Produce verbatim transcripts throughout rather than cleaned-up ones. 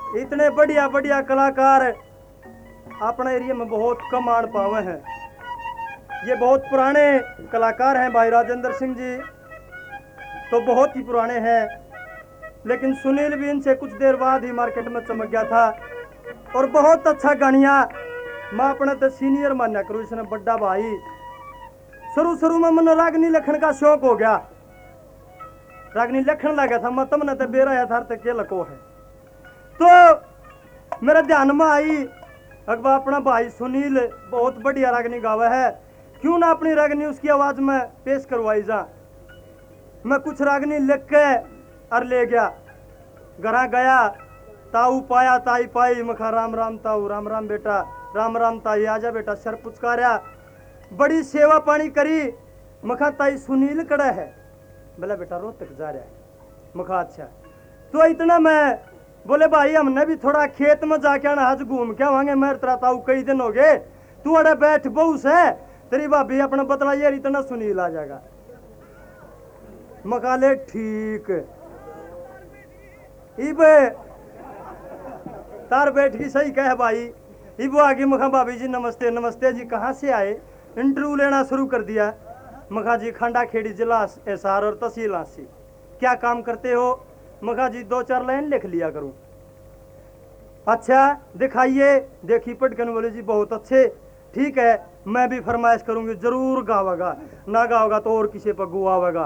इतने बढ़िया बढ़िया कलाकार अपने एरिया में बहुत कम आड़ पावे हैं। ये बहुत पुराने कलाकार हैं भाई राजेंद्र सिंह जी, तो बहुत ही पुराने हैं, लेकिन सुनील भी इनसे कुछ देर बाद ही मार्केट में चमक गया था और बहुत अच्छा गानिया। मैं अपने तो सीनियर मान्या करूँ, इसने बड़ा भाई। शुरू शुरू में मन रागनी लखन का शौक हो गया, रागनी लखन लगा था, मैं तमने तो बेरा या था के लको है, तो मेरे ध्यान में आई अकबा अपना भाई सुनील बहुत बढ़िया रागनी गावा है, क्यों ना अपनी रागनी उसकी आवाज में पेश करवाई जा। मैं कुछ रागनी लिख के और ले गया, घरा गया, ताऊ पाया ताई पाई, मखा राम राम ताऊ, राम राम बेटा, राम राम ताई, आजा बेटा, सर पुचकारा, बड़ी सेवा पानी करी। मखा ताई सुनील कड़ा है, बोला बेटा रोहतक जा रहा है। मखा अच्छा, तो इतना मैं बोले भाई हमने भी थोड़ा खेत में जाके आना, आज घूम के आवांगे, मैं तेरा ताऊ कई दिन हो गए, तू अड़े बैठ बहु से, तेरी भाभी अपना बतला यार इतना सुनील आ जाएगा। मकाले ठीक, इब तार बैठ की सही कह भाई। इब आगे मखा भाभी जी नमस्ते नमस्ते जी, कहाँ से आए? इंटरव्यू लेना शुरू कर दिया। मखा जी खंडा खेड़ी जिला एसआर और तहसील आसी। क्या काम करते हो? मखा जी दो चार लाइन लिख लिया करूं। अच्छा दिखाइए, देखी पटकन बोले जी बहुत अच्छे, ठीक है मैं भी फरमाइश करूंगी, जरूर गावेगा, ना गाओगा तो और किसी पर गुआवेगा।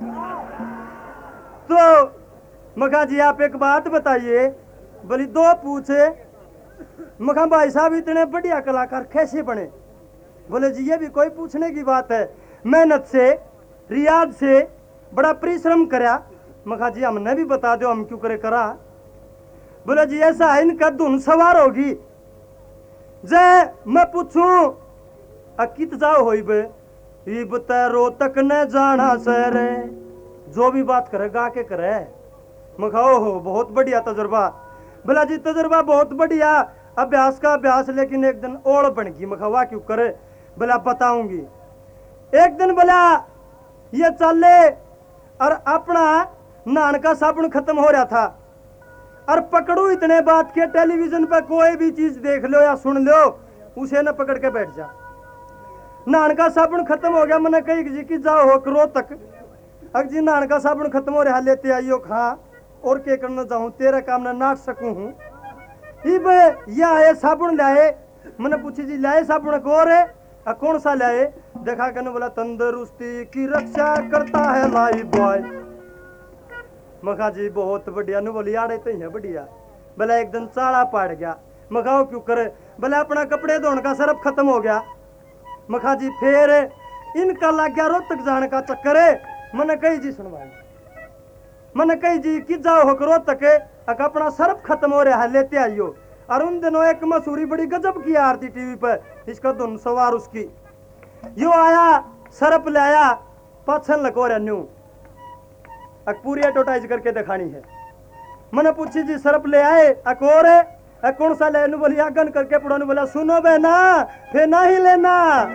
तो मखा जी आप एक बात बताइए, बोली दो पूछे। मखा भाई साहब इतने बढ़िया कलाकार कैसे बने? बोले जी ये भी कोई पूछने की बात है, मेहनत से रियाज से बड़ा परिश्रम करा। मखा जी हमने भी बता दो, हम क्यों करे करा? बोले जी ऐसा है इनका धुन सवार होगी, जे मैं पूछूं अकित जाओ होई बे, इब तैरो तक न जाना सरे, जो भी बात करे गा के करे। मखाओ हो बहुत बढ़िया तजुर्बा। बोला जी तजुर्बा बहुत बढ़िया, अभ्यास का अभ्यास, लेकिन एक दिन ओढ़ बन गई। मखा क्यों करे? बोला बताऊंगी। एक दिन बोला ये चले और अपना नान का साबुन खत्म हो रहा था, और पकड़ू इतने बात के टेलीविजन पर कोई भी चीज देख लो या सुन लो, उसे न पकड़ के बैठ जा। नान का साबुन खत्म हो गया, मैंने कही जी की जाओ हो करो तक, अग जी नान का साबुन खत्म हो रहा, लेते आइयो खा, और क्या करना चाहूँ, तेरा काम न नाट सकूं हूँ। इब ये आए साबुन लाए, मैंने पूछी जी लाए साबुन को रे? कौन सा लाए? देखा कहने बोला तंदुरुस्ती की रक्षा करता है लाई बॉय। मखा जी बहुत बढ़िया, नु बोली आड़े तो है बढ़िया। बोला एक दिन चाड़ा पाड़ गया। मखाओ क्यों करे? बोला अपना कपड़े धोने का सरफ खत्म हो गया। मखा जी फिर इनका लग गया रोहतक जाने का चक्कर है। मैंने कही जी सुनवाई, मैंने कही जी कि जाओ हो रोहतक, अपना सरफ खत्म हो रहा है लेते आइयो। और उन दिनों एक मसूरी बड़ी गजब की आरती टीवी पर, इसका धुन सवार उसकी, यो आया सरफ ले आया, पाछन लको रहा न्यू पूरी एडवर्टाइज करके दिखानी है। मैंने पूछी जी सरफ ले आए? अकोर है, कौन सा ले? बोली आगन करके पढ़ो। बोला सुनो बहना फिर ना ही लेना।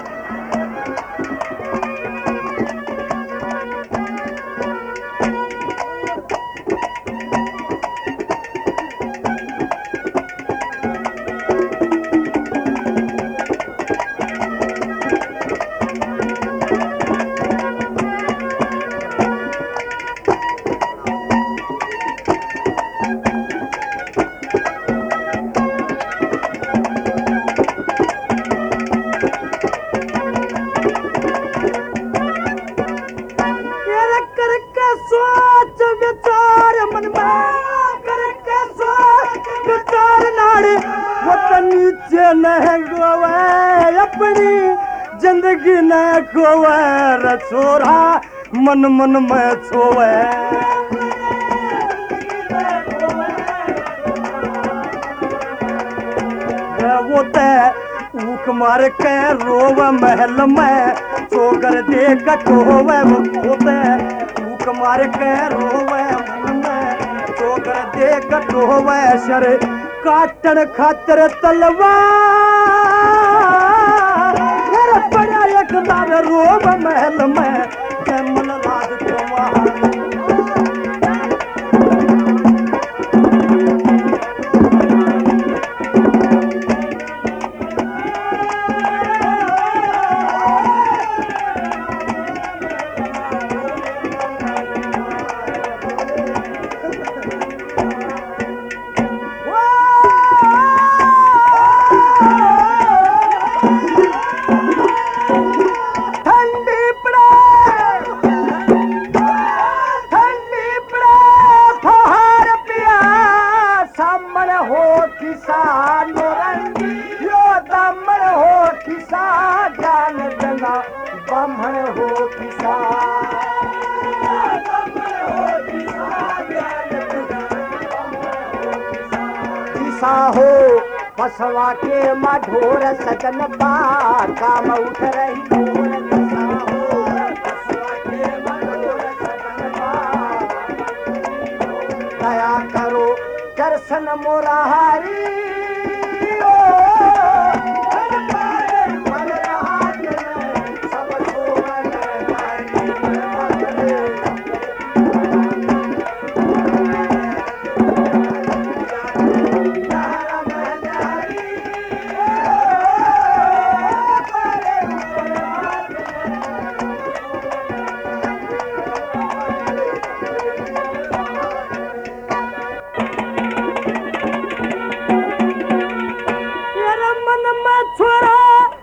जिंदगी न खोवे छोरा मन मन में छोवे, वो ते ऊख मार के रोवे महल में चोगर दे कटोवे। वो ते ऊख मार के रोवे महल में चोगर दे कटोवे, शर काटन खातर तलवार पड़ा एक बार रोब महल में जमल राज को किसान रंगी यो दमन हो किसान ज्ञान गंगा ब्राह्मण हो किसान किसा हो पसवा के मढोर सजन पा काम उठ रही ढोर किसा हो पसवा के मढोर सजन पा दया करो दर्शन मोरारी